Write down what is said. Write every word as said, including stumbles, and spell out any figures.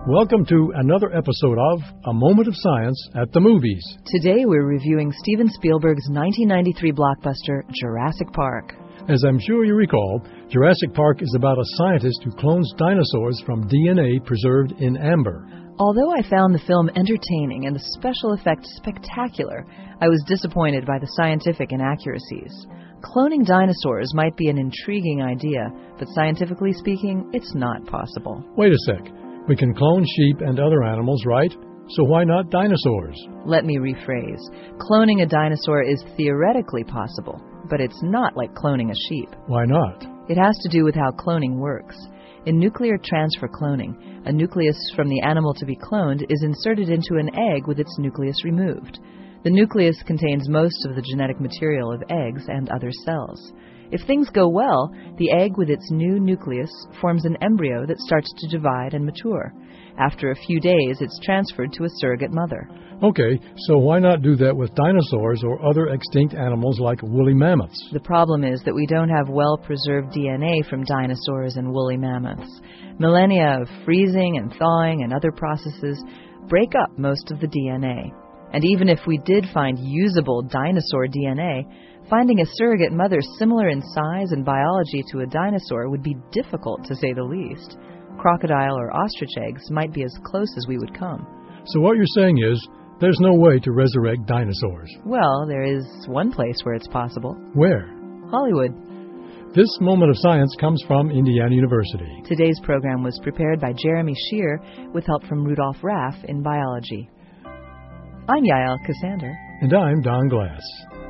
Welcome to another episode of A Moment of Science at the Movies. Today we're reviewing Steven Spielberg's nineteen ninety-three blockbuster, Jurassic Park. As I'm sure you recall, Jurassic Park is about a scientist who clones dinosaurs from D N A preserved in amber. Although I found the film entertaining and the special effects spectacular, I was disappointed by the scientific inaccuracies. Cloning dinosaurs might be an intriguing idea, but scientifically speaking, it's not possible. Wait a sec. We can clone sheep and other animals, right? So why not dinosaurs? Let me rephrase. Cloning a dinosaur is theoretically possible, but it's not like cloning a sheep. Why not? It has to do with how cloning works. In nuclear transfer cloning, a nucleus from the animal to be cloned is inserted into an egg with its nucleus removed. The nucleus contains most of the genetic material of eggs and other cells. If things go well, the egg with its new nucleus forms an embryo that starts to divide and mature. After a few days, it's transferred to a surrogate mother. Okay, so why not do that with dinosaurs or other extinct animals like woolly mammoths? The problem is that we don't have well-preserved D N A from dinosaurs and woolly mammoths. Millennia of freezing and thawing and other processes break up most of the D N A. And even if we did find usable dinosaur D N A, finding a surrogate mother similar in size and biology to a dinosaur would be difficult, to say the least. Crocodile or ostrich eggs might be as close as we would come. So what you're saying is, there's no way to resurrect dinosaurs. Well, there is one place where it's possible. Where? Hollywood. This Moment of Science comes from Indiana University. Today's program was prepared by Jeremy Shear with help from Rudolph Raff in biology. I'm Yael Cassander. And I'm Don Glass.